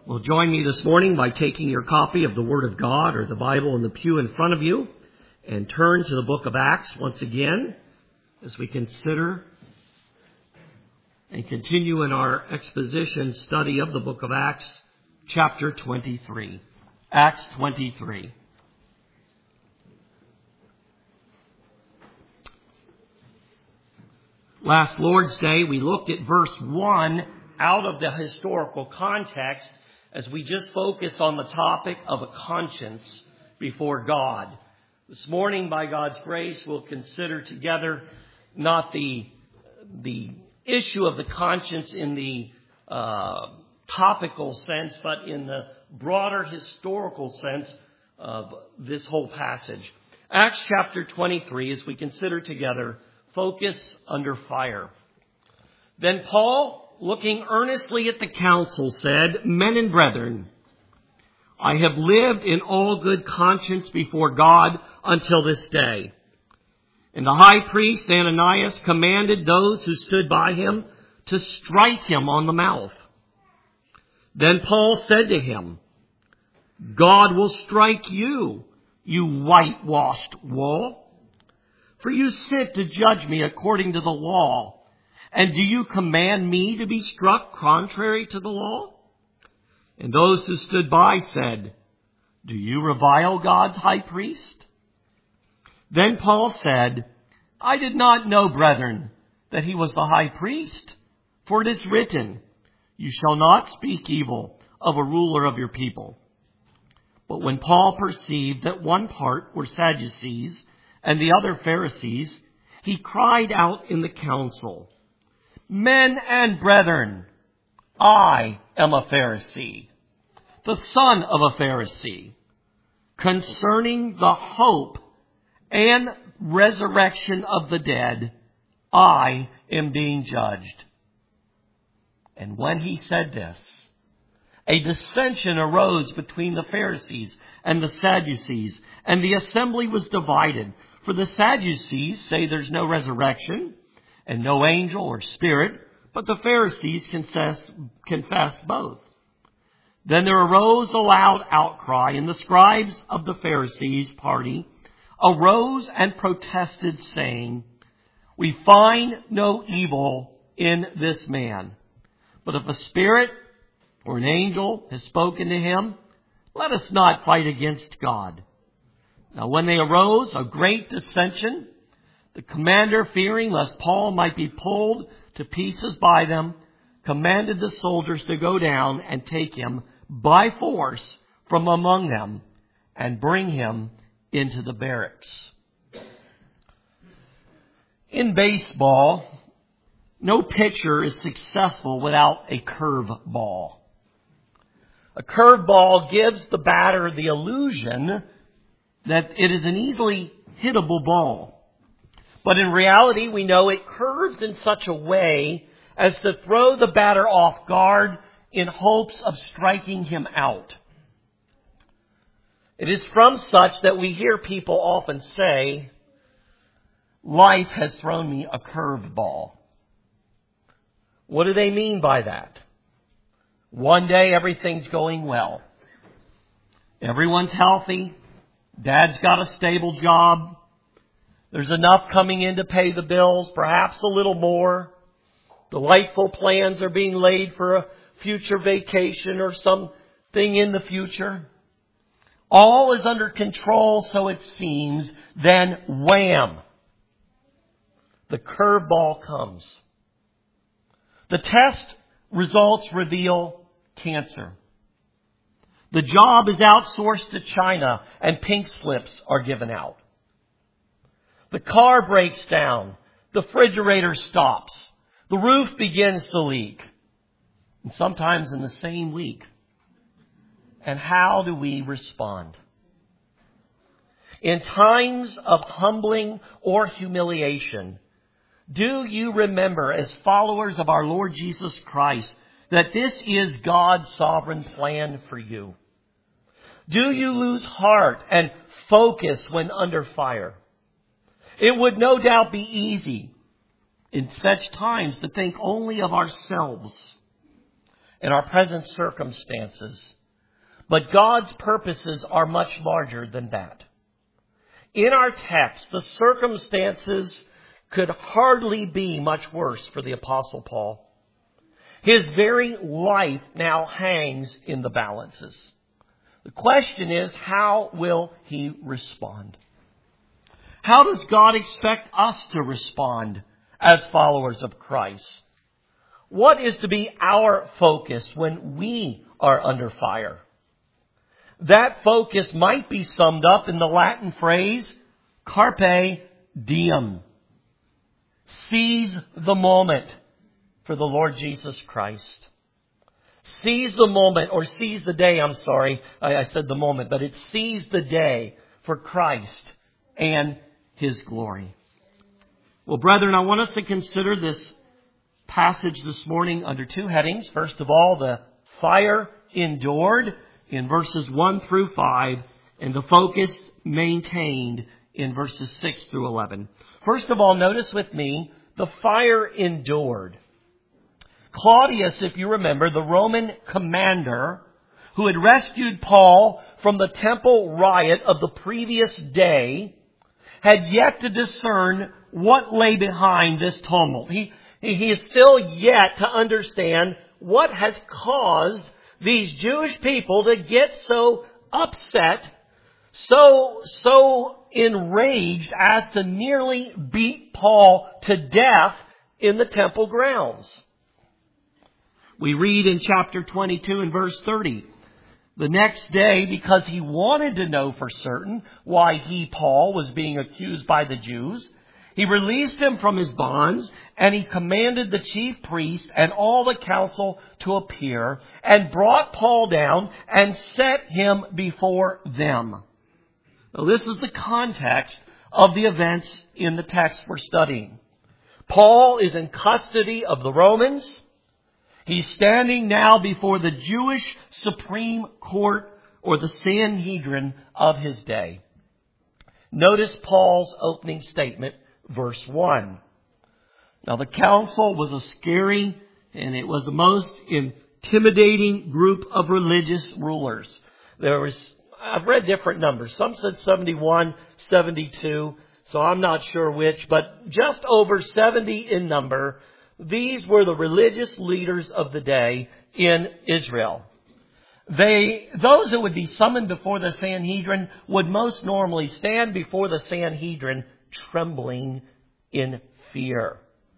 Well, join me this morning by taking your copy of the Word of God or the Bible in the pew in front of you and turn to the book of Acts once again as we consider and continue in our exposition study of the book of Acts, chapter 23. Acts 23. Last Lord's Day, we looked at verse 1 out of the historical context as we just focused on the topic of a conscience before God. This morning, by God's grace, we'll consider together not the issue of the conscience in the topical sense, but in the broader historical sense of this whole passage. Acts chapter 23, as we consider together, focus under fire. Then Paul, looking earnestly at the council, said, "Men and brethren, I have lived in all good conscience before God until this day." And the high priest Ananias commanded those who stood by him to strike him on the mouth. Then Paul said to him, "God will strike you, you whitewashed wall. For you sit to judge me according to the law. And do you command me to be struck contrary to the law?" And those who stood by said, "Do you revile God's high priest?" Then Paul said, "I did not know, brethren, that he was the high priest. For it is written, you shall not speak evil of a ruler of your people." But when Paul perceived that one part were Sadducees and the other Pharisees, he cried out in the council, "Men and brethren, I am a Pharisee, the son of a Pharisee. Concerning the hope and resurrection of the dead, I am being judged." And when he said this, a dissension arose between the Pharisees and the Sadducees, and the assembly was divided. For the Sadducees say there's no resurrection and no angel or spirit, but the Pharisees confess both. Then there arose a loud outcry, and the scribes of the Pharisees' party arose and protested, saying, "We find no evil in this man. But if a spirit or an angel has spoken to him, let us not fight against God." Now when they arose, a great dissension, the commander, fearing lest Paul might be pulled to pieces by them, commanded the soldiers to go down and take him by force from among them and bring him into the barracks. In baseball, no pitcher is successful without a curve ball. A curve ball gives the batter the illusion that it is an easily hittable ball. But in reality, we know it curves in such a way as to throw the batter off guard in hopes of striking him out. It is from such that we hear people often say, "Life has thrown me a curved ball." What do they mean by that? One day everything's going well. Everyone's healthy. Dad's got a stable job. There's enough coming in to pay the bills, perhaps a little more. Delightful plans are being laid for a future vacation or something in the future. All is under control, so it seems. Then wham! The curveball comes. The test results reveal cancer. The job is outsourced to China and pink slips are given out. The car breaks down. The refrigerator stops. The roof begins to leak. And sometimes in the same week. And how do we respond? In times of humbling or humiliation, do you remember, as followers of our Lord Jesus Christ, that this is God's sovereign plan for you? Do you lose heart and focus when under fire? It would no doubt be easy in such times to think only of ourselves and our present circumstances. But God's purposes are much larger than that. In our text, the circumstances could hardly be much worse for the Apostle Paul. His very life now hangs in the balances. The question is, how will he respond? How does God expect us to respond as followers of Christ? What is to be our focus when we are under fire? That focus might be summed up in the Latin phrase, carpe diem. Seize the moment for the Lord Jesus Christ. Seize the moment, or seize the day, I said the moment, but it's seize the day for Christ and His glory. Well, brethren, I want us to consider this passage this morning under two headings. First of all, the fire endured in verses 1 through 5, and the focus maintained in verses 6 through 11. First of all, notice with me, the fire endured. Claudius, if you remember, the Roman commander who had rescued Paul from the temple riot of the previous day, had yet to discern what lay behind this tumult. He is still yet to understand what has caused these Jewish people to get so upset, so enraged as to nearly beat Paul to death in the temple grounds. We read in chapter 22 and verse 30, the next day, because he wanted to know for certain why he, Paul, was being accused by the Jews, he released him from his bonds, and he commanded the chief priest and all the council to appear, and brought Paul down and set him before them. Now, this is the context of the events in the text we're studying. Paul is in custody of the Romans. He's standing now before the Jewish Supreme Court, or the Sanhedrin of his day. Notice Paul's opening statement, verse 1. Now, the council was a scary and it was the most intimidating group of religious rulers. I've read different numbers. Some said 71, 72, so I'm not sure which, but just over 70 in number. These were the religious leaders of the day in Israel. Those who would be summoned before the Sanhedrin would most normally stand before the Sanhedrin trembling in fear.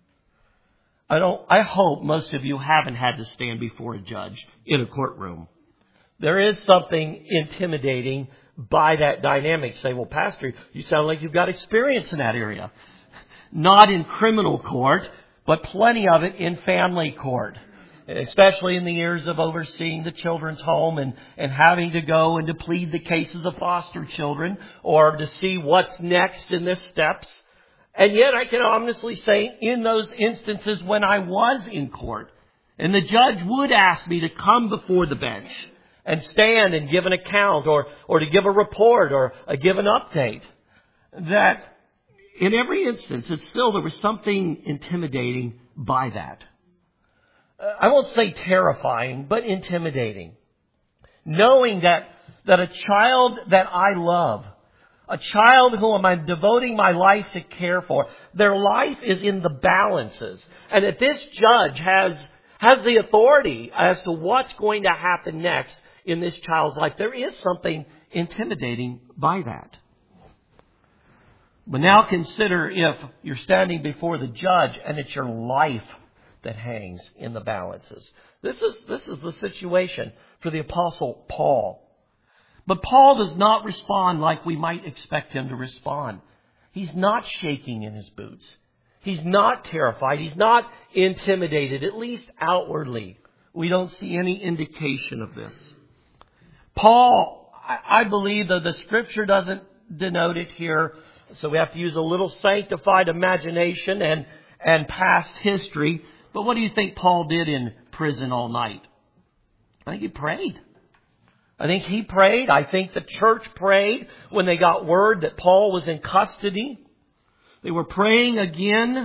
I hope most of you haven't had to stand before a judge in a courtroom. There is something intimidating by that dynamic. Say, well, Pastor, you sound like you've got experience in that area. Not in criminal court, but plenty of it in family court, especially in the years of overseeing the children's home and having to go and to plead the cases of foster children or to see what's next in the steps. And yet I can honestly say in those instances when I was in court and the judge would ask me to come before the bench and stand and give an account or to give a report or give an update, that in every instance, there was something intimidating by that. I won't say terrifying, but intimidating. Knowing that a child that I love, a child whom I'm devoting my life to care for, their life is in the balances. And that this judge has the authority as to what's going to happen next in this child's life. There is something intimidating by that. But now consider if you're standing before the judge and it's your life that hangs in the balances. This is the situation for the Apostle Paul. But Paul does not respond like we might expect him to respond. He's not shaking in his boots. He's not terrified. He's not intimidated, at least outwardly. We don't see any indication of this. Paul, I believe that the Scripture doesn't denote it here, so we have to use a little sanctified imagination and past history. But what do you think Paul did in prison all night? I think he prayed. I think the church prayed when they got word that Paul was in custody. They were praying again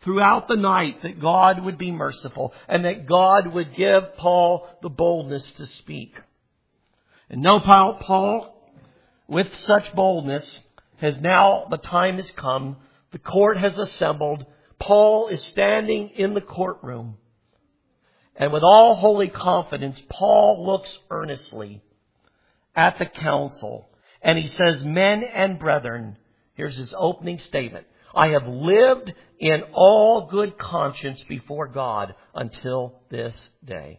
throughout the night that God would be merciful and that God would give Paul the boldness to speak. And now Paul, with such boldness, the time has come. The court has assembled. Paul is standing in the courtroom. And with all holy confidence, Paul looks earnestly at the council. And he says, "Men and brethren," here's his opening statement, "I have lived in all good conscience before God until this day."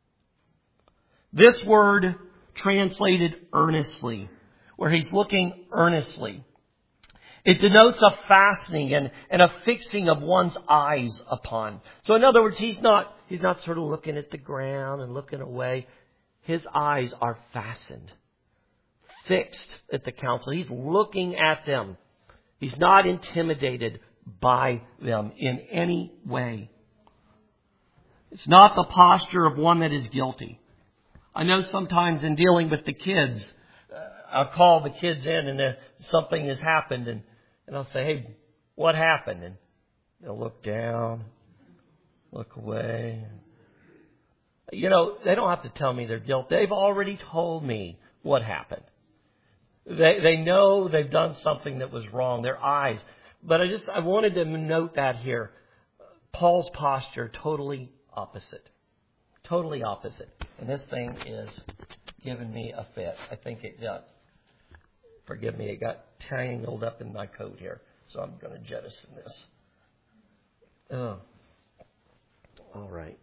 This word translated earnestly, where he's looking earnestly, it denotes a fastening and a fixing of one's eyes upon. So in other words, he's not sort of looking at the ground and looking away. His eyes are fastened, fixed at the council. He's looking at them. He's not intimidated by them in any way. It's not the posture of one that is guilty. I know sometimes in dealing with the kids, I'll call the kids in and something has happened and I'll say, "Hey, what happened?" And they'll look down, look away. You know, they don't have to tell me their guilt. They've already told me what happened. They know they've done something that was wrong. Their eyes. But I wanted to note that here. Paul's posture, totally opposite. Totally opposite. And this thing is giving me a fit. I think it got, forgive me, it got tangled up in my coat here. So I'm going to jettison this. Oh. All right.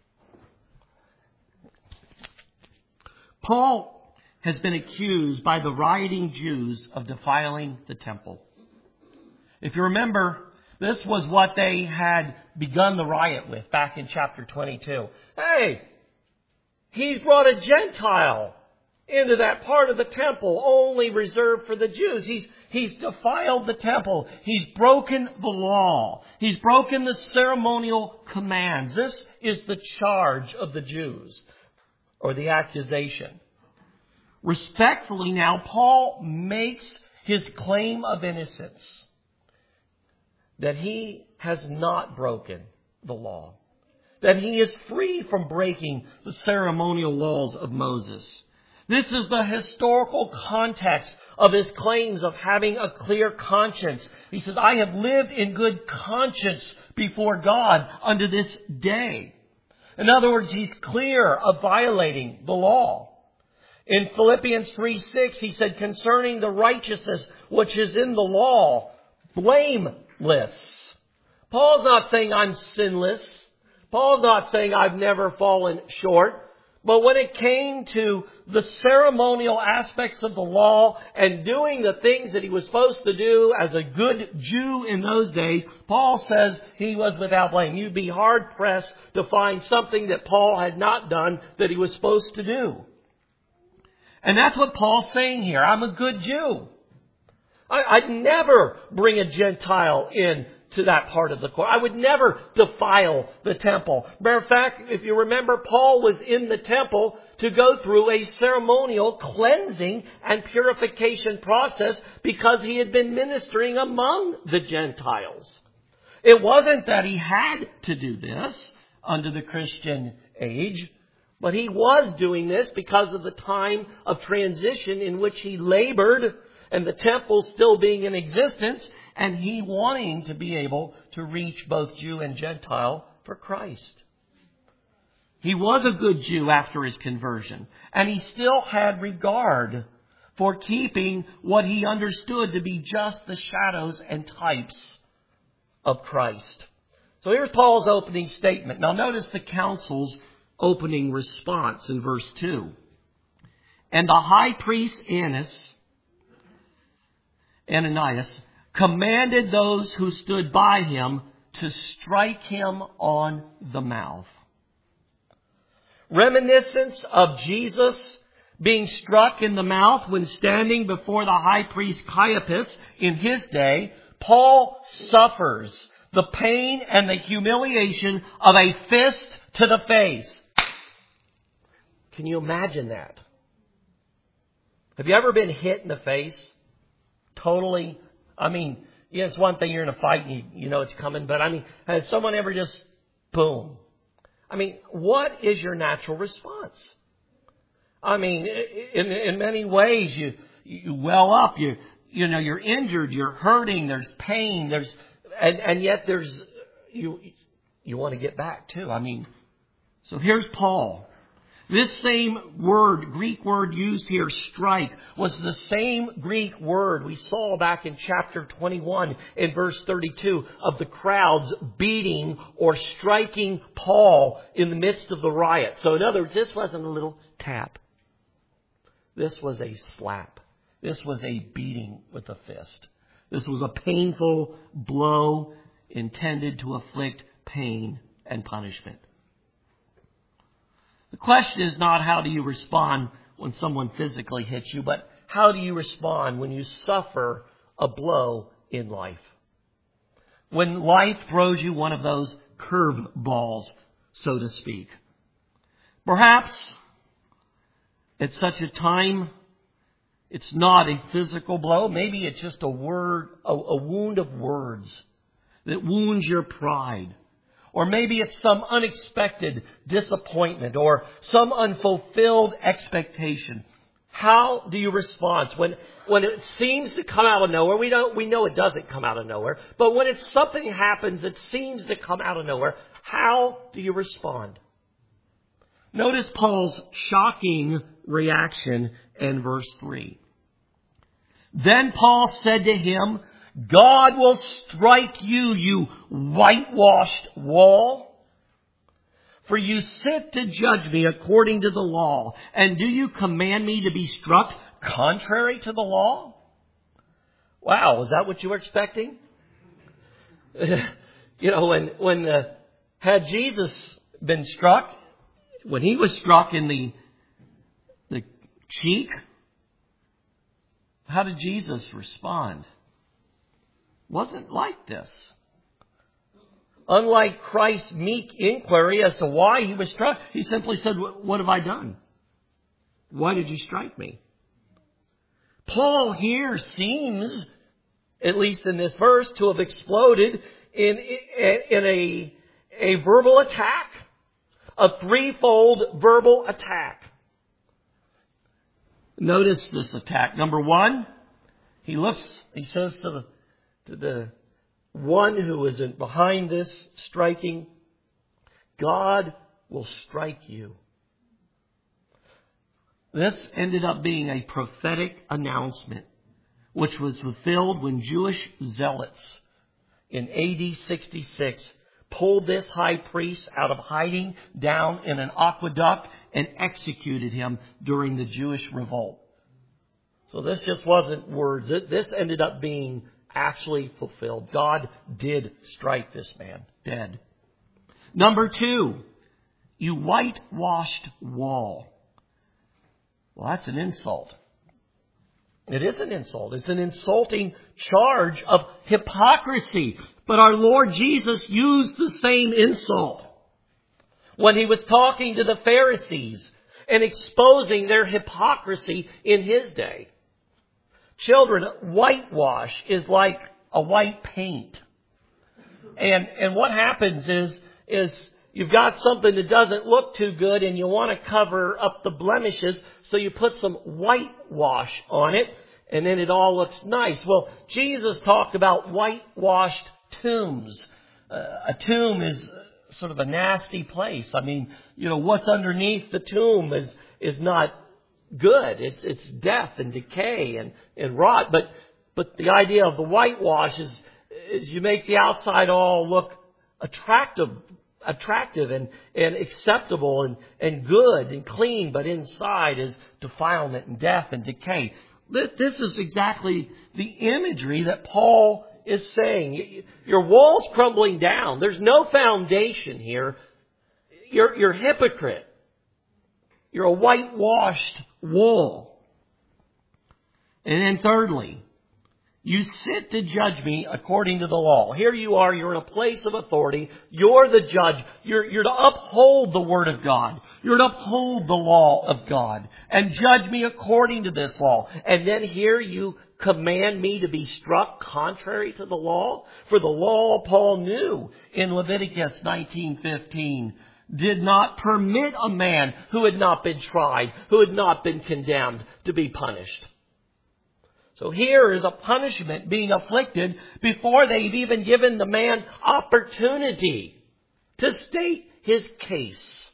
Paul has been accused by the rioting Jews of defiling the temple. If you remember, this was what they had begun the riot with back in chapter 22. Hey, he's brought a Gentile into that part of the temple only reserved for the Jews. He's defiled the temple. He's broken the law. He's broken the ceremonial commands. This is the charge of the Jews, or the accusation. Respectfully now, Paul makes his claim of innocence, that he has not broken the law, that he is free from breaking the ceremonial laws of Moses. This is the historical context of his claims of having a clear conscience. He says, "I have lived in good conscience before God unto this day." In other words, he's clear of violating the law. In Philippians 3:6, he said, "Concerning the righteousness which is in the law, blameless." Paul's not saying I'm sinless. Paul's not saying I've never fallen short. But when it came to the ceremonial aspects of the law and doing the things that he was supposed to do as a good Jew in those days, Paul says he was without blame. You'd be hard pressed to find something that Paul had not done that he was supposed to do. And that's what Paul's saying here. I'm a good Jew. I'd never bring a Gentile in to that part of the court. I would never defile the temple. Matter of fact, if you remember, Paul was in the temple to go through a ceremonial cleansing and purification process because he had been ministering among the Gentiles. It wasn't that he had to do this under the Christian age, but he was doing this because of the time of transition in which he labored and the temple still being in existence, and he wanting to be able to reach both Jew and Gentile for Christ. He was a good Jew after his conversion, and he still had regard for keeping what he understood to be just the shadows and types of Christ. So here's Paul's opening statement. Now notice the council's opening response in verse 2. "And the high priest Ananias commanded those who stood by him to strike him on the mouth." Reminiscence of Jesus being struck in the mouth when standing before the high priest Caiaphas in his day, Paul suffers the pain and the humiliation of a fist to the face. Can you imagine that? Have you ever been hit in the face? Totally. I mean, yeah, it's one thing you're in a fight and you know it's coming, but I mean, has someone ever just, boom? I mean, what is your natural response? I mean, in many ways, you well up, you know, you're injured, you're hurting, there's pain, and yet you want to get back too. I mean, so here's Paul. This same word, Greek word used here, strike, was the same Greek word we saw back in chapter 21 in verse 32 of the crowds beating or striking Paul in the midst of the riot. So in other words, this wasn't a little tap. This was a slap. This was a beating with a fist. This was a painful blow intended to inflict pain and punishment. The question is not how do you respond when someone physically hits you, but how do you respond when you suffer a blow in life? When life throws you one of those curve balls, so to speak. Perhaps at such a time, it's not a physical blow. Maybe it's just a wound of words that wounds your pride. Or maybe it's some unexpected disappointment or some unfulfilled expectation. How do you respond when it seems to come out of nowhere? We know it doesn't come out of nowhere. But when something happens that seems to come out of nowhere, how do you respond? Notice Paul's shocking reaction in verse 3. Then Paul said to him, God will strike you, you whitewashed wall. For you sit to judge me according to the law. And do you command me to be struck contrary to the law? Wow, is that what you were expecting? You know, had Jesus been struck, when he was struck in the cheek, how did Jesus respond? Wasn't like this. Unlike Christ's meek inquiry as to why he was struck, he simply said, what have I done? Why did you strike me? Paul here seems, at least in this verse, to have exploded in a verbal attack. A threefold verbal attack. Notice this attack. Number one, he says to the one who is behind this striking, God will strike you. This ended up being a prophetic announcement, which was fulfilled when Jewish zealots in AD 66 pulled this high priest out of hiding down in an aqueduct and executed him during the Jewish revolt. So this just wasn't words. This ended up being actually fulfilled. God did strike this man dead. Number two, you whitewashed wall. Well, that's an insult. It is an insult. It's an insulting charge of hypocrisy. But our Lord Jesus used the same insult when he was talking to the Pharisees and exposing their hypocrisy in his day. Children, whitewash is like a white paint. And what happens is you've got something that doesn't look too good and you want to cover up the blemishes, so you put some whitewash on it and then it all looks nice. Well, Jesus talked about whitewashed tombs. A tomb is sort of a nasty place. I mean, you know, what's underneath the tomb is not good. It's death and decay and rot. But the idea of the whitewash is you make the outside all look attractive and acceptable and good and clean, but inside is defilement and death and decay. This is exactly the imagery that Paul is saying. Your wall's crumbling down. There's no foundation here. You're a hypocrite. You're a whitewashed wall. And then thirdly, You sit to judge me according to the law. Here you are, you're in a place of authority. You're the judge. You're to uphold the Word of God. You're to uphold the law of God and judge me according to this law. And then here you command me to be struck contrary to the law? For the law, Paul knew in Leviticus 19:15, did not permit a man who had not been tried, who had not been condemned, to be punished. So here is a punishment being afflicted before they've even given the man opportunity to state his case.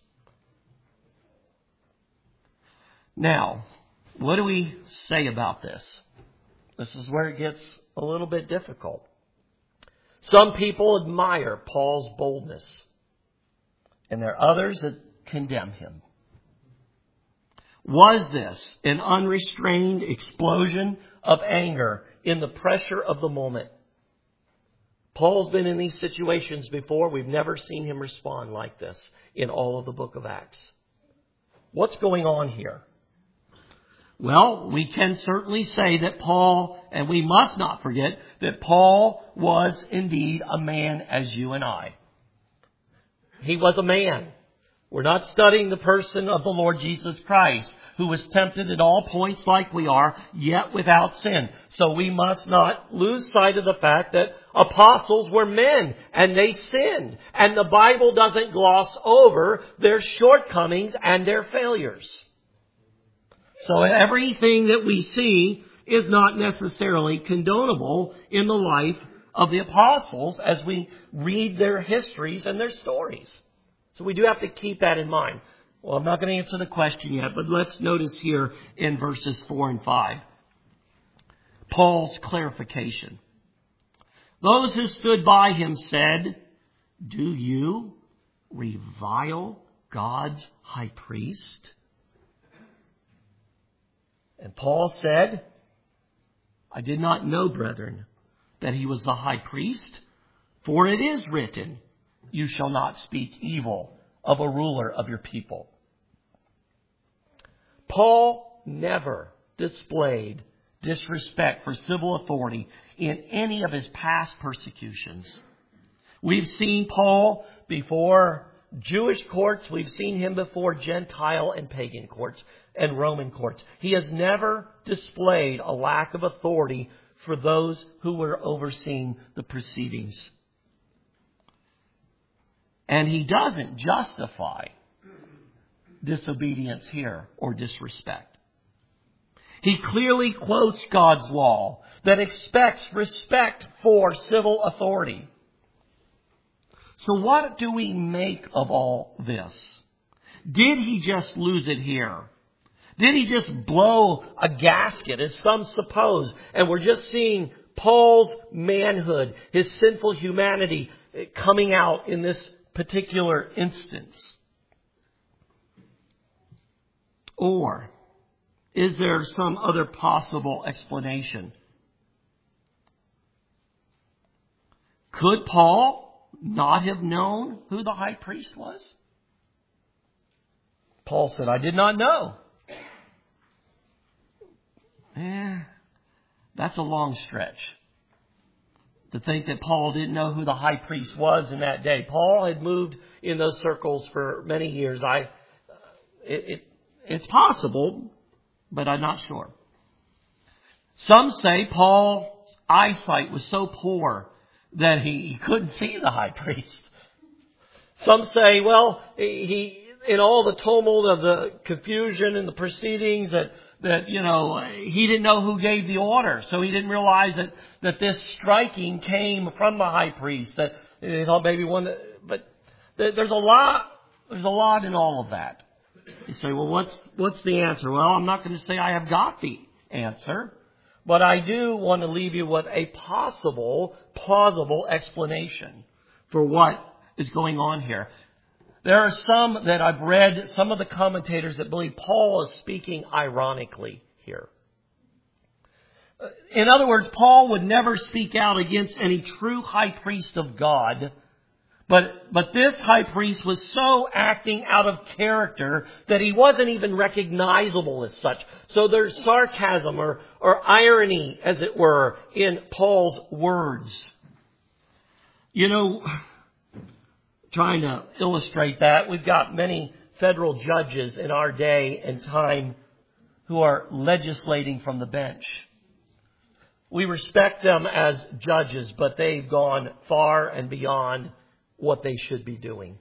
Now, what do we say about this? This is where it gets a little bit difficult. Some people admire Paul's boldness, and there are others that condemn him. Was this an unrestrained explosion of anger in the pressure of the moment? Paul's been in these situations before. We've never seen him respond like this in all of the book of Acts. What's going on here? Well, we can certainly say that Paul, and we must not forget that Paul was indeed a man as you and I. He was a man. We're not studying the person of the Lord Jesus Christ, who was tempted at all points like we are, yet without sin. So we must not lose sight of the fact that apostles were men and they sinned. And the Bible doesn't gloss over their shortcomings and their failures. So everything that we see is not necessarily condonable in the life of the apostles as we read their histories and their stories. So we do have to keep that in mind. Well, I'm not going to answer the question yet, but let's notice here in verses 4 and 5. Paul's clarification. Those who stood by him said, "Do you revile God's high priest?" And Paul said, "I did not know, brethren, that he was the high priest, for it is written, 'You shall not speak evil of a ruler of your people.'" Paul never displayed disrespect for civil authority in any of his past persecutions. We've seen Paul before Jewish courts. We've seen him before Gentile and pagan courts and Roman courts. He has never displayed a lack of authority for those who were overseeing the proceedings. And he doesn't justify disobedience here or disrespect. He clearly quotes God's law that expects respect for civil authority. So what do we make of all this? Did he just lose it here? Did he just blow a gasket, as some suppose, and we're just seeing Paul's manhood, his sinful humanity coming out in this particular instance? Or is there some other possible explanation? Could Paul not have known who the high priest was? Paul said, "I did not know." That's a long stretch to think that Paul didn't know who the high priest was in that day. Paul had moved in those circles for many years. It's possible, but I'm not sure. Some say Paul's eyesight was so poor that he couldn't see the high priest. Some say, well, he in all the tumult of the confusion and the proceedings that he didn't know who gave the order, so he didn't realize that this striking came from the high priest. That he thought maybe but there's a lot in all of that. You say, well, what's the answer? Well, I'm not going to say I have got the answer, but I do want to leave you with a plausible explanation for what is going on here. There are some that I've read, some of the commentators that believe Paul is speaking ironically here. In other words, Paul would never speak out against any true high priest of God But this high priest was so acting out of character that he wasn't even recognizable as such. So there's sarcasm or irony, as it were, in Paul's words. You know, trying to illustrate that, we've got many federal judges in our day and time who are legislating from the bench. We respect them as judges, but they've gone far and beyond what they should be doing.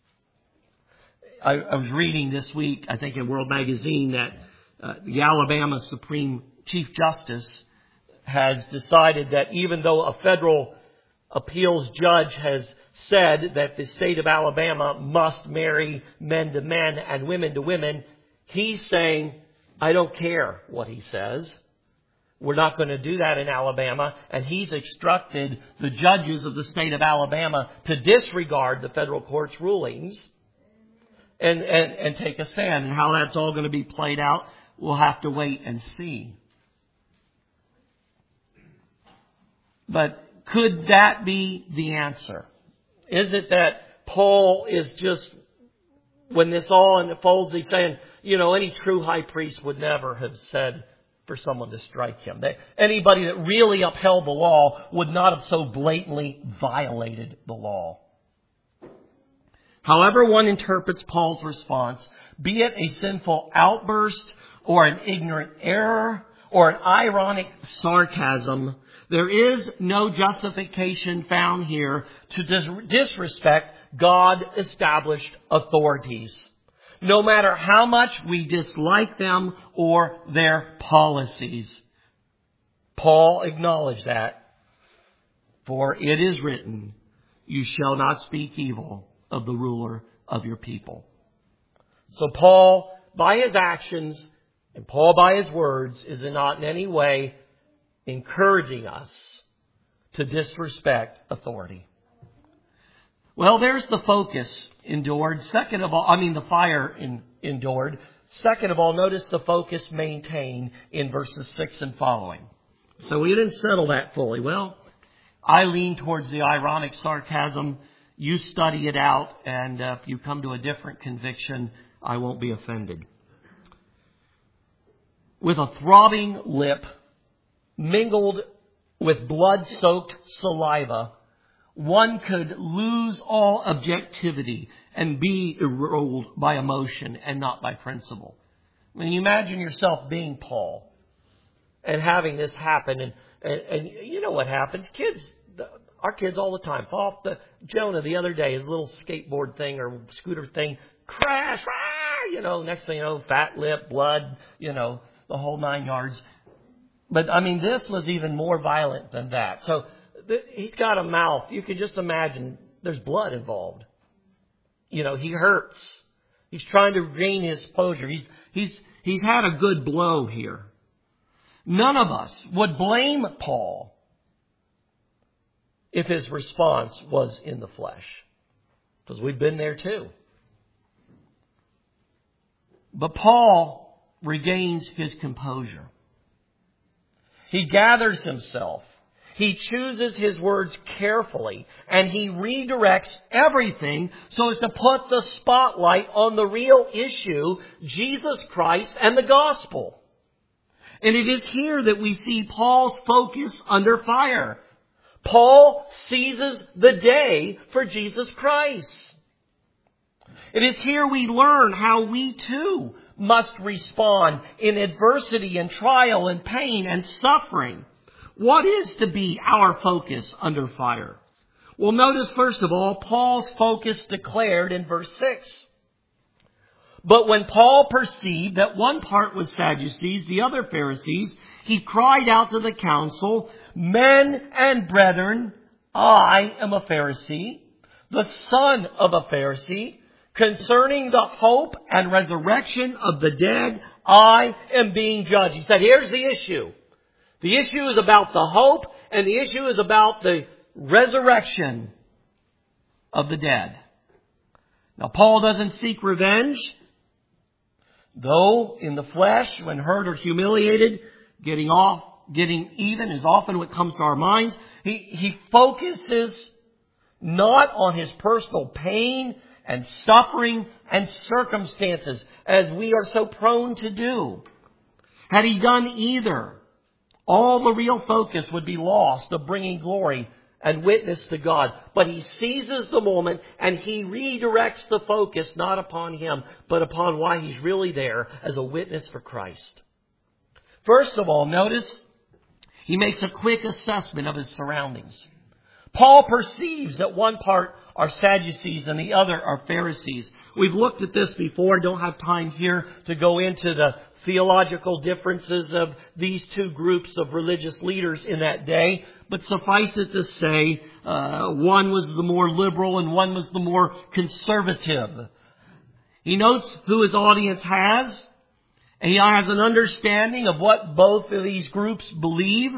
I was reading this week, I think in World Magazine, that the Alabama Supreme Chief Justice has decided that even though a federal appeals judge has said that the state of Alabama must marry men to men and women to women, he's saying, I don't care what he says. We're not going to do that in Alabama. And he's instructed the judges of the state of Alabama to disregard the federal court's rulings and take a stand. And how that's all going to be played out, we'll have to wait and see. But could that be the answer? Is it that Paul is just, when this all unfolds, he's saying, you know, any true high priest would never have said for someone to strike him. Anybody that really upheld the law would not have so blatantly violated the law. However one interprets Paul's response, be it a sinful outburst or an ignorant error or an ironic sarcasm, there is no justification found here to disrespect God-established authorities, no matter how much we dislike them or their policies. Paul acknowledged that. For it is written, you shall not speak evil of the ruler of your people. So Paul, by his actions, and Paul by his words, is not in any way encouraging us to disrespect authority. Well, there's the focus endured. The fire endured. Second of all, notice the focus maintained in verses 6 and following. So we didn't settle that fully. Well, I lean towards the ironic sarcasm. You study it out, and if you come to a different conviction, I won't be offended. With a throbbing lip, mingled with blood-soaked saliva, one could lose all objectivity and be ruled by emotion and not by principle. I mean, you imagine yourself being Paul and having this happen. And you know what happens. Our kids all the time fall off Jonah the other day, his little skateboard thing or scooter thing, crash, next thing you know, fat lip, blood, the whole 9 yards. But this was even more violent than that. So he's got a mouth. You can just imagine there's blood involved. He hurts. He's trying to gain his composure. He's had a good blow here. None of us would blame Paul if his response was in the flesh, because we've been there too. But Paul regains his composure. He gathers himself. He chooses his words carefully, and he redirects everything so as to put the spotlight on the real issue, Jesus Christ and the gospel. And it is here that we see Paul's focus under fire. Paul seizes the day for Jesus Christ. It is here we learn how we too must respond in adversity and trial and pain and suffering. What is to be our focus under fire? Well, notice first of all, Paul's focus declared in verse 6. But when Paul perceived that one part was Sadducees, the other Pharisees, he cried out to the council, men and brethren, I am a Pharisee, the son of a Pharisee. Concerning the hope and resurrection of the dead, I am being judged. He said, here's the issue. The issue is about the hope, and the issue is about the resurrection of the dead. Now, Paul doesn't seek revenge, though in the flesh, when hurt or humiliated, getting even is often what comes to our minds. He focuses not on his personal pain and suffering and circumstances, as we are so prone to do. Had he done either, all the real focus would be lost of bringing glory and witness to God. But he seizes the moment and he redirects the focus not upon him, but upon why he's really there as a witness for Christ. First of all, notice he makes a quick assessment of his surroundings. Paul perceives that one part are Sadducees and the other are Pharisees. We've looked at this before. Don't have time here to go into the theological differences of these two groups of religious leaders in that day. But suffice it to say, one was the more liberal and one was the more conservative. He notes who his audience has. And he has an understanding of what both of these groups believe.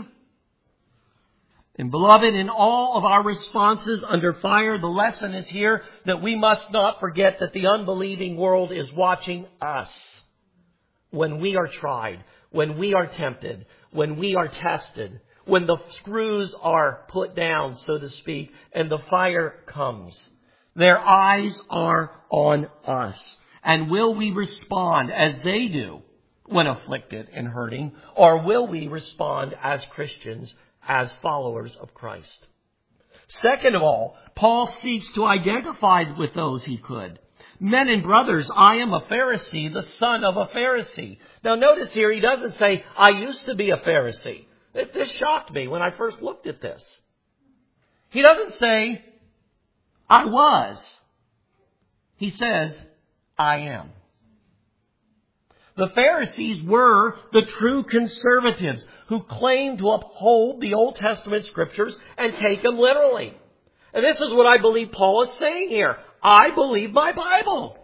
And beloved, in all of our responses under fire, the lesson is here that we must not forget that the unbelieving world is watching us when we are tried, when we are tempted, when we are tested, when the screws are put down, so to speak, and the fire comes. Their eyes are on us. And will we respond as they do when afflicted and hurting, or will we respond as Christians, as followers of Christ? Second of all, Paul seeks to identify with those he could. Men and brothers, I am a Pharisee, the son of a Pharisee. Now notice here, he doesn't say, I used to be a Pharisee. This shocked me when I first looked at this. He doesn't say, I was. He says, I am. The Pharisees were the true conservatives who claimed to uphold the Old Testament scriptures and take them literally. And this is what I believe Paul is saying here. I believe my Bible.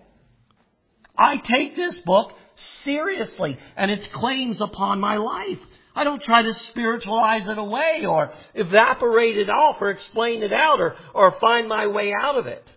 I take this book seriously and its claims upon my life. I don't try to spiritualize it away or evaporate it off or explain it out or find my way out of it.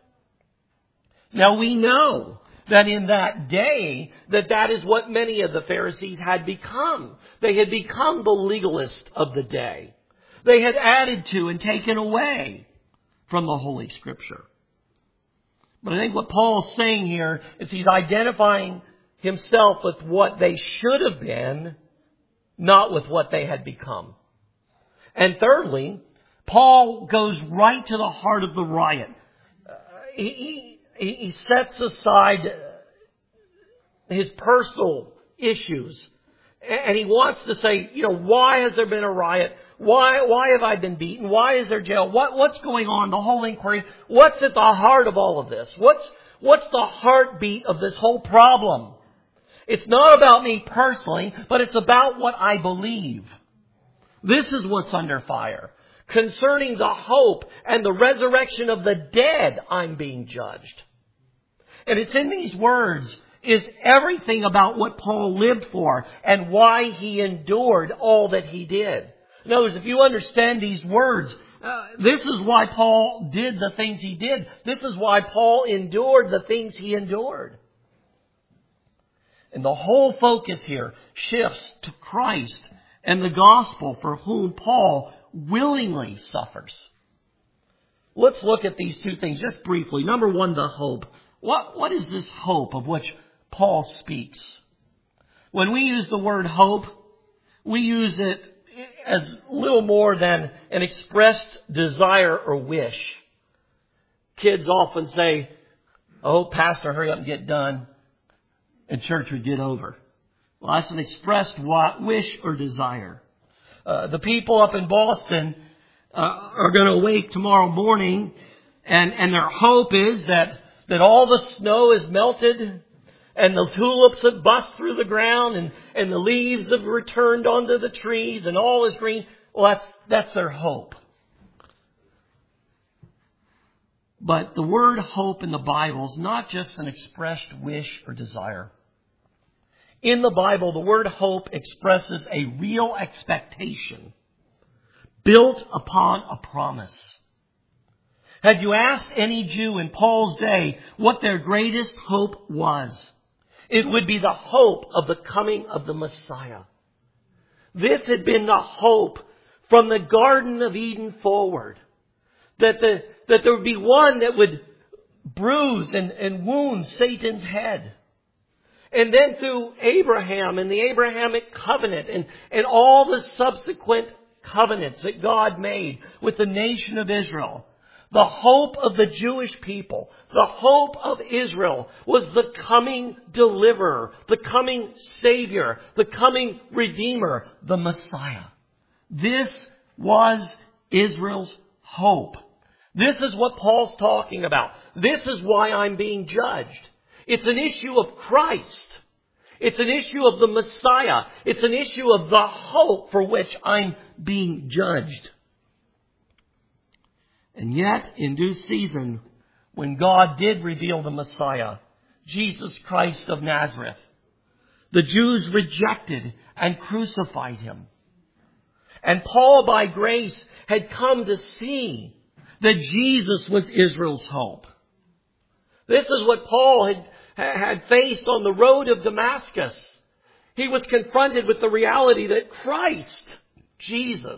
Now we know that in that day, that is what many of the Pharisees had become. They had become the legalist of the day. They had added to and taken away from the Holy Scripture. But I think what Paul's saying here is he's identifying himself with what they should have been, not with what they had become. And thirdly, Paul goes right to the heart of the riot. He sets aside his personal issues. And he wants to say, why has there been a riot? Why have I been beaten? Why is there jail? What's going on? The whole inquiry. What's at the heart of all of this? What's the heartbeat of this whole problem? It's not about me personally, but it's about what I believe. This is what's under fire. Concerning the hope and the resurrection of the dead, I'm being judged. And it's in these words is everything about what Paul lived for and why he endured all that he did. In other words, if you understand these words, this is why Paul did the things he did. This is why Paul endured the things he endured. And the whole focus here shifts to Christ and the gospel for whom Paul willingly suffers. Let's look at these two things just briefly. Number one, the hope. What is this hope of which Paul speaks? When we use the word hope, we use it as little more than an expressed desire or wish. Kids often say, oh, Pastor, hurry up and get done, and church would get over. Well, that's an expressed wish or desire. The people up in Boston are going to awake tomorrow morning, and their hope is that all the snow is melted and the tulips have bust through the ground and the leaves have returned onto the trees and all is green. Well, that's their hope. But the word hope in the Bible is not just an expressed wish or desire. In the Bible, the word hope expresses a real expectation built upon a promise. Had you asked any Jew in Paul's day what their greatest hope was, it would be the hope of the coming of the Messiah. This had been the hope from the Garden of Eden forward, that there would be one that would bruise and wound Satan's head. And then through Abraham and the Abrahamic covenant and all the subsequent covenants that God made with the nation of Israel, the hope of the Jewish people, the hope of Israel was the coming deliverer, the coming Savior, the coming Redeemer, the Messiah. This was Israel's hope. This is what Paul's talking about. This is why I'm being judged. It's an issue of Christ. It's an issue of the Messiah. It's an issue of the hope for which I'm being judged. And yet, in due season, when God did reveal the Messiah, Jesus Christ of Nazareth, the Jews rejected and crucified him. And Paul, by grace, had come to see that Jesus was Israel's hope. This is what Paul had faced on the road of Damascus. He was confronted with the reality that Christ, Jesus,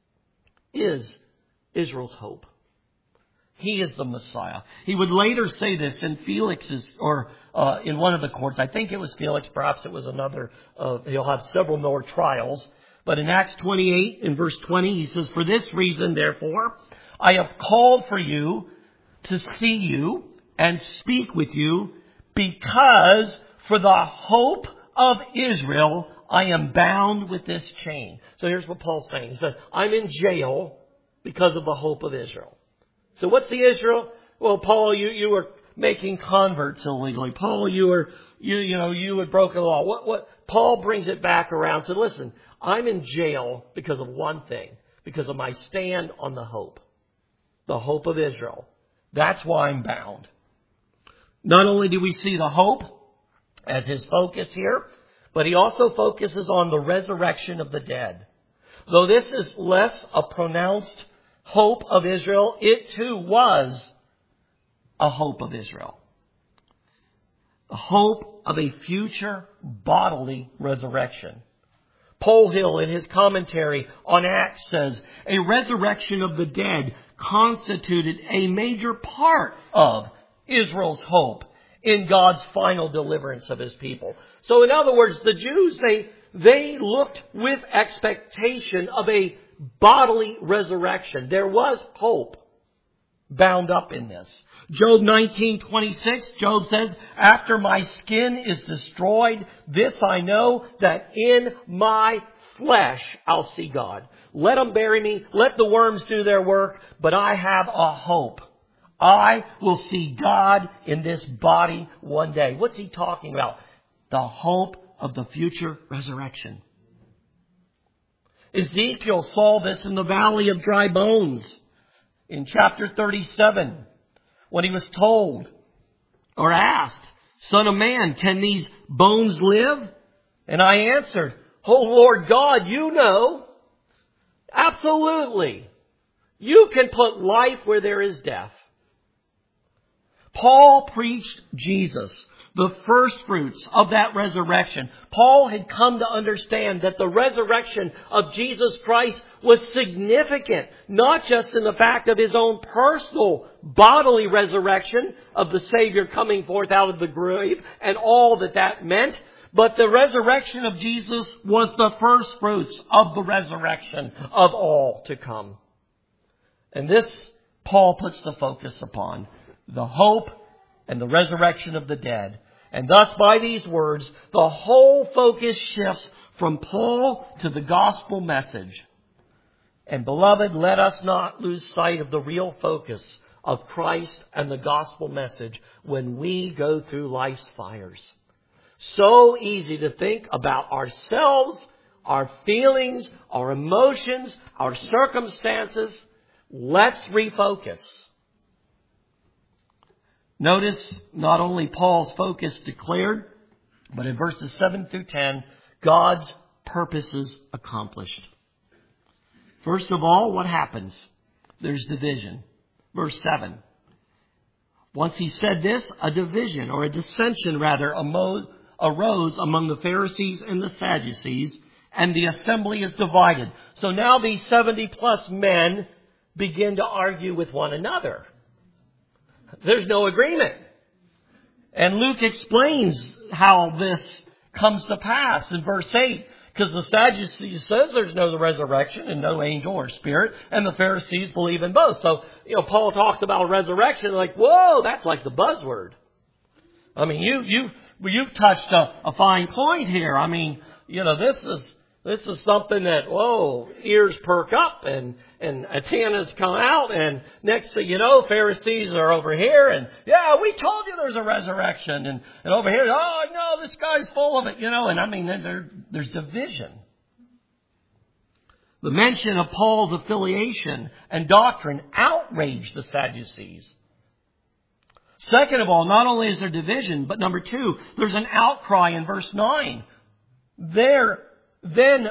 is Israel's hope. He is the Messiah. He would later say this in Felix's, or in one of the courts. I think it was Felix. Perhaps it was another. He'll have several more trials. But in Acts 28, in verse 20, he says, "For this reason, therefore, I have called for you to see you and speak with you, because for the hope of Israel, I am bound with this chain." So here's what Paul's saying. He said, I'm in jail because of the hope of Israel. So what's the Israel? Well, Paul, you were making converts illegally. Paul, you had broken the law. What? Paul brings it back around. So listen, I'm in jail because of one thing, because of my stand on the hope of Israel. That's why I'm bound. Not only do we see the hope as his focus here, but he also focuses on the resurrection of the dead. Though this is less a pronounced hope of Israel, it too was a hope of Israel. The hope of a future bodily resurrection. Polhill, in his commentary on Acts, says, a resurrection of the dead constituted a major part of Israel's hope in God's final deliverance of his people. So in other words, the Jews, they looked with expectation of a bodily resurrection. There was hope bound up in this. Job 19:26, Job says, "After my skin is destroyed, this I know, that in my flesh I'll see God. Let them bury me, let the worms do their work, but I have a hope. I will see God in this body one day." What's he talking about? The hope of the future resurrection. Ezekiel saw this in the valley of dry bones in chapter 37 when he was told or asked, "Son of man, can these bones live?" And I answered, "Oh Lord God, you know. Absolutely. You can put life where there is death." Paul preached Jesus, the first fruits of that resurrection. Paul had come to understand that the resurrection of Jesus Christ was significant, not just in the fact of his own personal bodily resurrection of the Savior coming forth out of the grave and all that meant, but the resurrection of Jesus was the first fruits of the resurrection of all to come. And this Paul puts the focus upon. The hope and the resurrection of the dead. And thus, by these words, the whole focus shifts from Paul to the gospel message. And beloved, let us not lose sight of the real focus of Christ and the gospel message when we go through life's fires. So easy to think about ourselves, our feelings, our emotions, our circumstances. Let's refocus. Notice not only Paul's focus declared, but in verses 7 through 10, God's purposes accomplished. First of all, what happens? There's division. Verse 7. Once he said this, a division, or a dissension rather, arose among the Pharisees and the Sadducees, and the assembly is divided. So now these 70 plus men, begin to argue with one another. There's no agreement. And Luke explains how this comes to pass in verse 8. Because the Sadducees says there's no resurrection and no angel or spirit, and the Pharisees believe in both. So, Paul talks about resurrection, like, whoa, that's like the buzzword. I mean, you've touched a fine point here. I mean, this is something that, whoa, ears perk up and antennas come out, and next thing you know, Pharisees are over here, and yeah, we told you there's a resurrection, and over here, oh no, this guy's full of it, and I mean, there's division. The mention of Paul's affiliation and doctrine outraged the Sadducees. Second of all, not only is there division, but number two, there's an outcry in verse 9. Then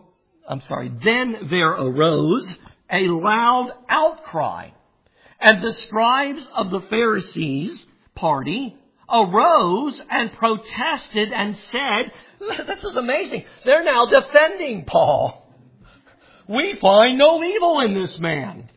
there arose a loud outcry, and the scribes of the Pharisees' party arose and protested and said, this is amazing, they're now defending Paul. We find no evil in this man.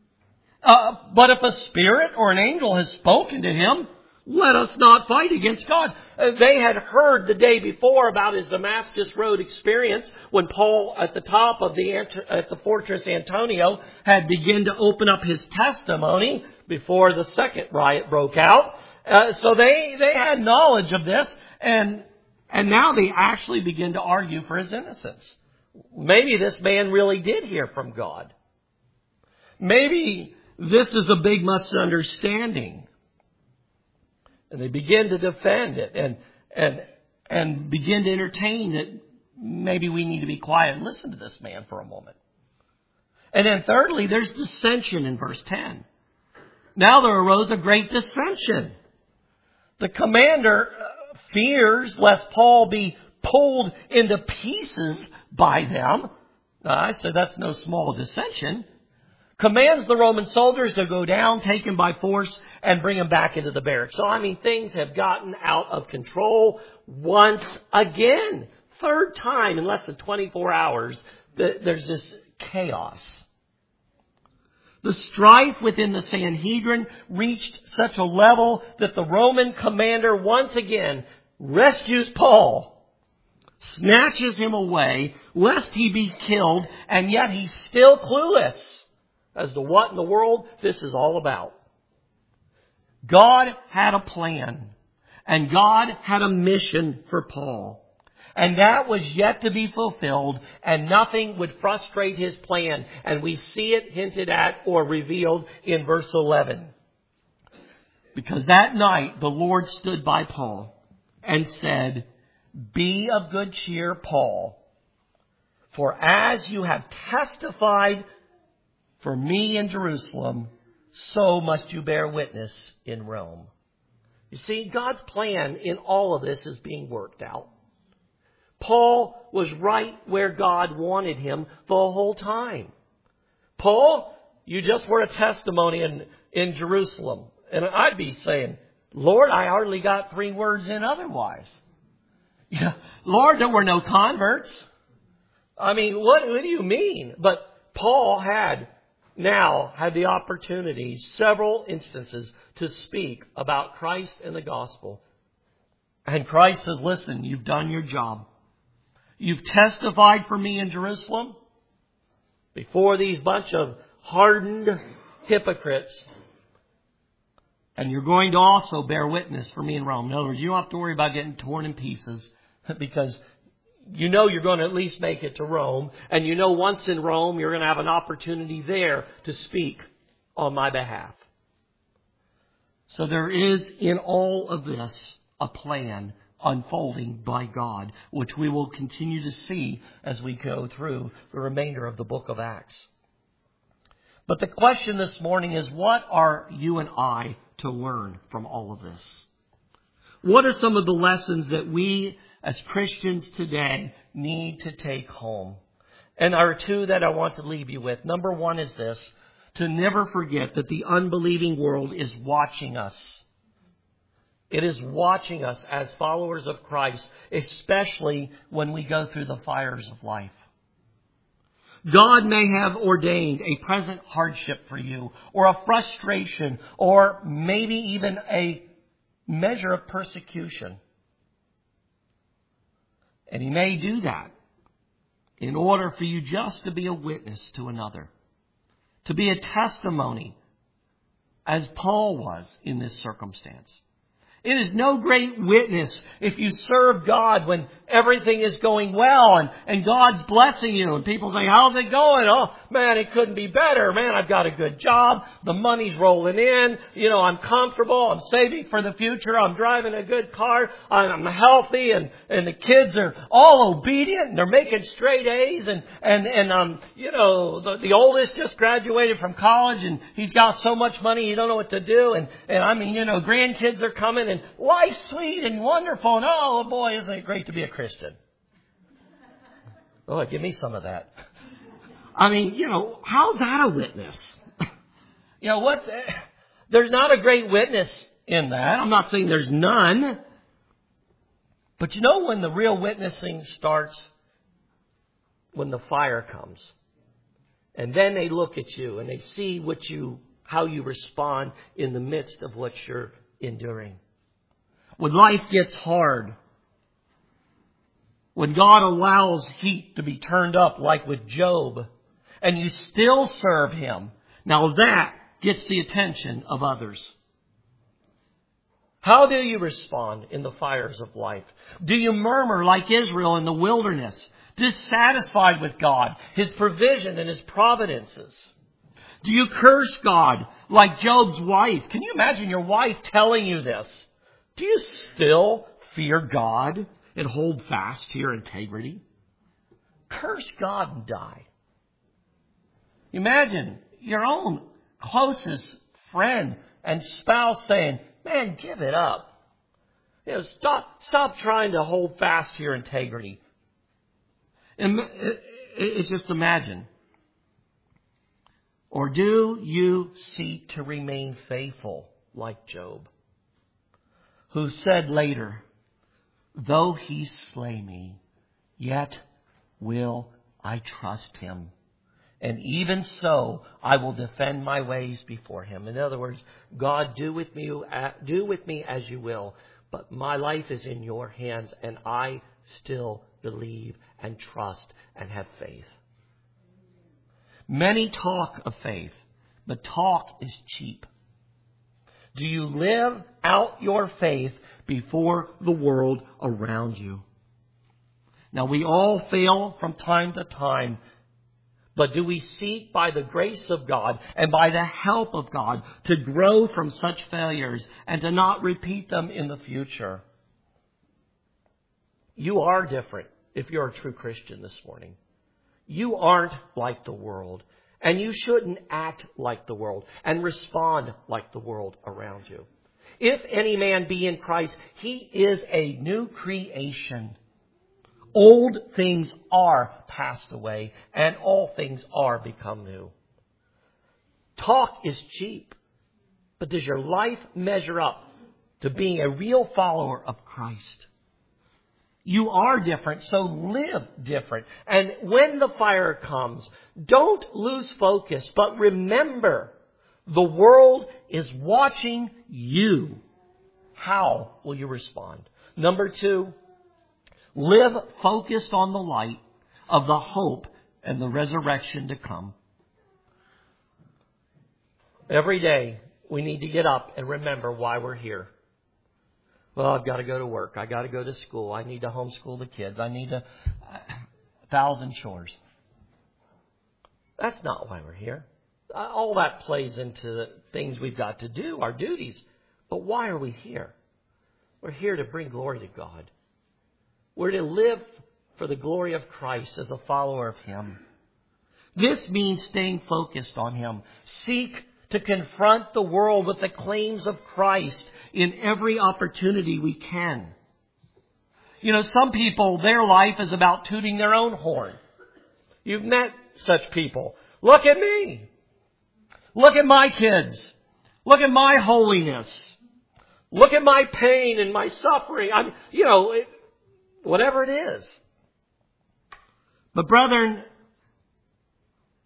But if a spirit or an angel has spoken to him, let us not fight against God. They had heard the day before about his Damascus Road experience when Paul, at the top of at the fortress Antonia, had begun to open up his testimony before the second riot broke out. So they had knowledge of this, and now they actually begin to argue for his innocence. Maybe this man really did hear from God. Maybe this is a big misunderstanding. And they begin to defend it and begin to entertain that maybe we need to be quiet and listen to this man for a moment. And then thirdly, there's dissension in verse 10. Now there arose a great dissension. The commander fears lest Paul be pulled into pieces by them. I said that's no small dissension. Commands the Roman soldiers to go down, take him by force, and bring him back into the barracks. So, I mean, things have gotten out of control once again. Third time in less than 24 hours, there's this chaos. The strife within the Sanhedrin reached such a level that the Roman commander once again rescues Paul, snatches him away, lest he be killed, and yet he's still clueless as to what in the world this is all about. God had a plan, and God had a mission for Paul. And that was yet to be fulfilled, and nothing would frustrate his plan. And we see it hinted at or revealed in verse 11. Because that night the Lord stood by Paul and said, "Be of good cheer, Paul, for as you have testified for me in Jerusalem, so must you bear witness in Rome." You see, God's plan in all of this is being worked out. Paul was right where God wanted him the whole time. Paul, you just were a testimony in Jerusalem. And I'd be saying, Lord, I hardly got 3 words in otherwise. Yeah, Lord, there were no converts. I mean, what do you mean? But Paul had the opportunity, several instances, to speak about Christ and the gospel. And Christ says, listen, you've done your job. You've testified for me in Jerusalem before these bunch of hardened hypocrites. And you're going to also bear witness for me in Rome. In other words, you don't have to worry about getting torn in pieces because you know you're going to at least make it to Rome. And you know once in Rome, you're going to have an opportunity there to speak on my behalf. So there is in all of this a plan unfolding by God, which we will continue to see as we go through the remainder of the book of Acts. But the question this morning is, what are you and I to learn from all of this? What are some of the lessons that we as Christians today need to take home? And there are 2 that I want to leave you with. Number 1 is this: to never forget that the unbelieving world is watching us. It is watching us as followers of Christ, especially when we go through the fires of life. God may have ordained a present hardship for you, or a frustration, or maybe even a measure of persecution. And He may do that in order for you just to be a witness to another, to be a testimony, as Paul was in this circumstance. It is no great witness if you serve God when everything is going well and God's blessing you. And people say, how's it going? Oh, man, it couldn't be better. Man, I've got a good job. The money's rolling in. I'm comfortable. I'm saving for the future. I'm driving a good car. I'm healthy. And the kids are all obedient. And they're making straight A's. And the oldest just graduated from college. And he's got so much money, you don't know what to do. And grandkids are coming. And life's sweet and wonderful. And oh boy, isn't it great to be a Christian? Oh, give me some of that. How's that a witness? There's not a great witness in that. I'm not saying there's none. But when the real witnessing starts? When the fire comes. And then they look at you and they see how you respond in the midst of what you're enduring. When life gets hard, when God allows heat to be turned up like with Job, and you still serve Him, now that gets the attention of others. How do you respond in the fires of life? Do you murmur like Israel in the wilderness, dissatisfied with God, His provision and His providences? Do you curse God like Job's wife? Can you imagine your wife telling you this? Do you still fear God and hold fast to your integrity? Curse God and die. Imagine your own closest friend and spouse saying, man, give it up. Stop trying to hold fast to your integrity. It's just imagine. Or do you seek to remain faithful like Job, who said later, though He slay me, yet will I trust Him. And even so, I will defend my ways before Him. In other words, God, do with me as you will, but my life is in your hands, and I still believe and trust and have faith. Many talk of faith, but talk is cheap. Do you live out your faith before the world around you? Now, we all fail from time to time, but do we seek by the grace of God and by the help of God to grow from such failures and to not repeat them in the future? You are different if you're a true Christian this morning. You aren't like the world, and you shouldn't act like the world and respond like the world around you. If any man be in Christ, he is a new creation. Old things are passed away, and all things are become new. Talk is cheap, but does your life measure up to being a real follower of Christ? You are different, so live different. And when the fire comes, don't lose focus, but remember, the world is watching you. How will you respond? Number 2, live focused on the light of the hope and the resurrection to come. Every day, we need to get up and remember why we're here. Well, I've got to go to work. I got to go to school. I need to homeschool the kids. I need 1,000 chores. That's not why we're here. All that plays into the things we've got to do, our duties. But why are we here? We're here to bring glory to God. We're to live for the glory of Christ as a follower of Him. This means staying focused on Him. Seek to confront the world with the claims of Christ in every opportunity we can. Some people, their life is about tooting their own horn. You've met such people. Look at me. Look at my kids. Look at my holiness. Look at my pain and my suffering. Whatever it is. But brethren,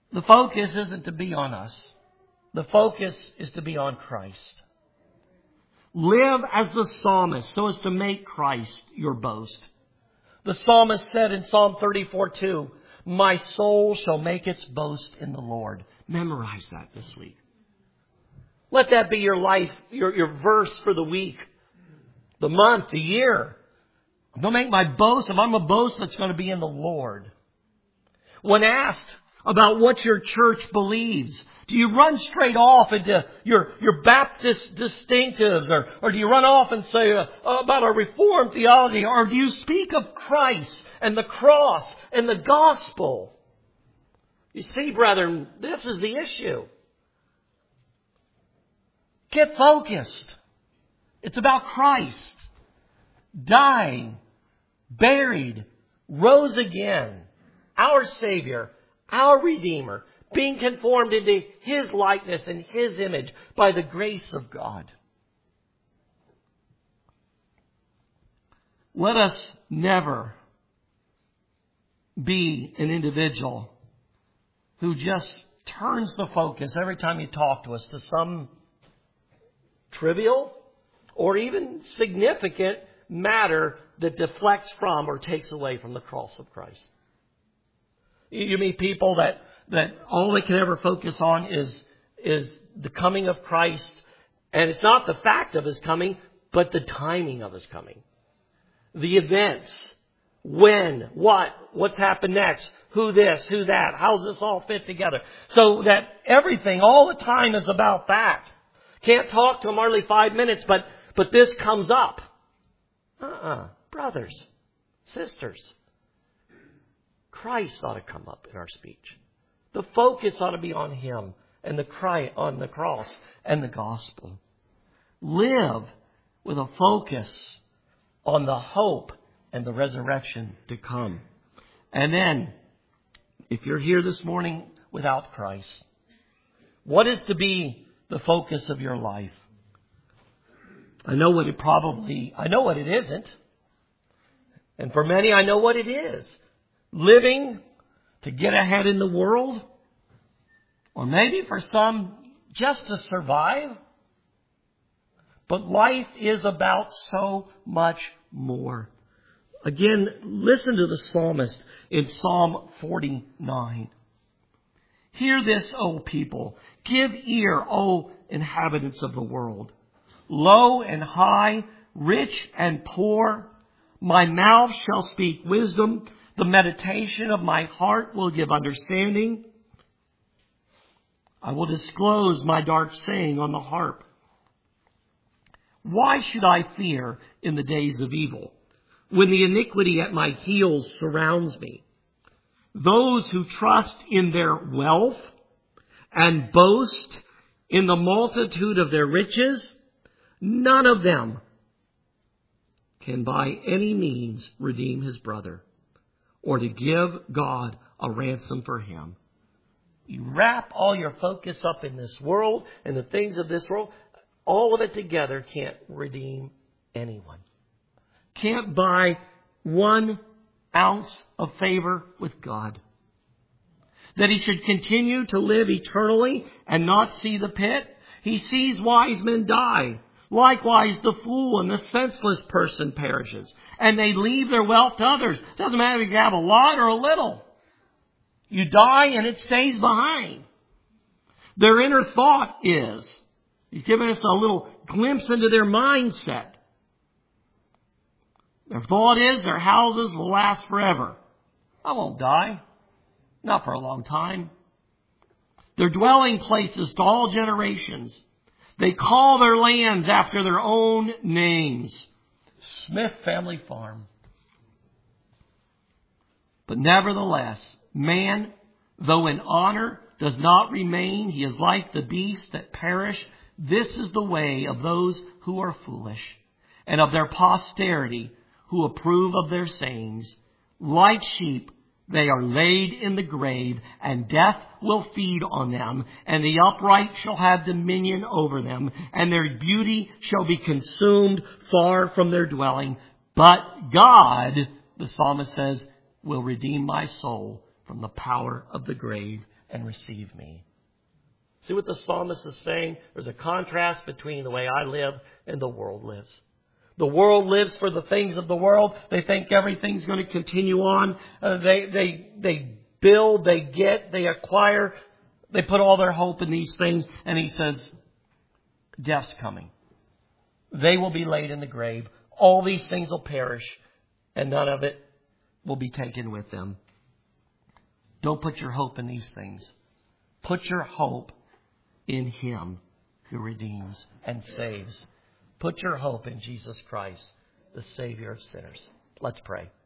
The focus isn't to be on us. The focus is to be on Christ. Live as the psalmist so as to make Christ your boast. The psalmist said in Psalm 34:2, my soul shall make its boast in the Lord. Memorize that this week. Let that be your life, your verse for the week, the month, the year. I'm going to make my boast. If I'm a boast, that's going to be in the Lord. When asked about what your church believes, do you run straight off into your Baptist distinctives, or do you run off and say about a Reformed theology, or do you speak of Christ and the cross and the gospel? You see, brethren, this is the issue. Get focused. It's about Christ. Dying, buried, rose again. Our Savior, our Redeemer, being conformed into His likeness and His image by the grace of God. Let us never be an individual who just turns the focus every time you talk to us to some trivial or even significant matter that deflects from or takes away from the cross of Christ. You meet people that all they can ever focus on is the coming of Christ. And it's not the fact of His coming, but the timing of His coming. The events. When, what's happened next, who this, who that, how's this all fit together? So that everything all the time is about that. Can't talk to Him hardly 5 minutes, but this comes up. Brothers, sisters, Christ ought to come up in our speech. The focus ought to be on Him and on the cross and the gospel. Live with a focus on the hope and the resurrection to come. And then, if you're here this morning without Christ, what is to be the focus of your life? I know what it isn't. And for many, I know what it is. Living to get ahead in the world. Or maybe for some, just to survive. But life is about so much more. Again, listen to the psalmist in Psalm 49. Hear this, O people. Give ear, O inhabitants of the world. Low and high, rich and poor, my mouth shall speak wisdom. The meditation of my heart will give understanding. I will disclose my dark saying on the harp. Why should I fear in the days of evil, when the iniquity at my heels surrounds me? Those who trust in their wealth and boast in the multitude of their riches, none of them can by any means redeem his brother or to give God a ransom for him. You wrap all your focus up in this world and the things of this world, all of it together can't redeem anyone. Can't buy 1 ounce of favor with God. That he should continue to live eternally and not see the pit. He sees wise men die. Likewise, the fool and the senseless person perishes, and they leave their wealth to others. Doesn't matter if you have a lot or a little. You die and it stays behind. Their inner thought is, he's giving us a little glimpse into their mindset. Their thought is their houses will last forever. I won't die. Not for a long time. Their dwelling places to all generations. They call their lands after their own names. Smith Family Farm. But nevertheless, man, though in honor does not remain, he is like the beasts that perish. This is the way of those who are foolish, and of their posterity who approve of their sayings. Like sheep, they are laid in the grave, and death will feed on them, and the upright shall have dominion over them, and their beauty shall be consumed far from their dwelling. But God, the psalmist says, will redeem my soul from the power of the grave. and receive me. See what the psalmist is saying? There's a contrast between the way I live and the world lives. The world lives for the things of the world. They think everything's going to continue on. They build, they get, they acquire. They put all their hope in these things. And he says, death's coming. They will be laid in the grave. All these things will perish, and none of it will be taken with them. Don't put your hope in these things. Put your hope in Him who redeems and saves. Put your hope in Jesus Christ, the Savior of sinners. Let's pray.